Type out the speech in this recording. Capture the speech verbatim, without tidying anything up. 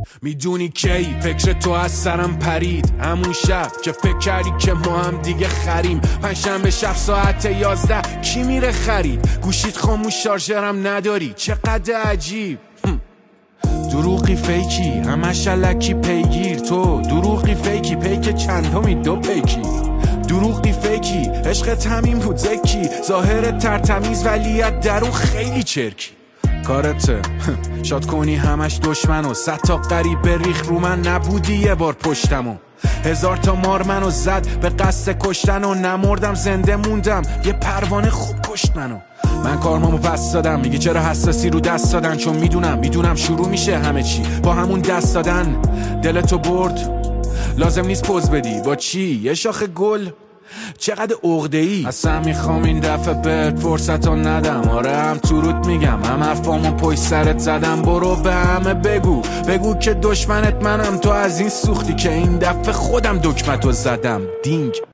میدونی کی فکر تو از سرم پرید، همون شب که فکر کردی که ما هم دیگه خریم. پنجشنبه شب ساعت یازده کی میره خرید؟ گوشیت خاموش شارژرم نداری، چقدر عجیب. دروغی فیکی همش الکی پیگیر، تو دروغی فیکی پیک چندمی دو پیکی. دروغی فیکی عشقت همین بود زکی، ظاهرت ترتمیز ولیت درون خیلی چرکی. کارته شاد کنی همش دشمنو، صد تا قریب بریخ رو من نبودی یه بار پشتمو. هزار تا مار منو زد به قصد کشتن و نمردم زنده موندم، یه پروانه خوب کشت منو. من کارمامو پس دادم، میگی چرا حساسی رو دست دادن؟ چون میدونم میدونم شروع میشه همه چی با همون دست دادن. دلتو برد لازم نیست پوز بدی، با چی؟ یه شاخه گل؟ چقدر عقده‌ای. اصلا میخوام این دفعه بهت فرصتو ندم، آره هم تو روت میگم هم حرفامو پشت سرت زدم. برو به همه بگو بگو که دشمنت منم، تو از این سوختی که این دفعه خودم دکمتو زدم. دینگ.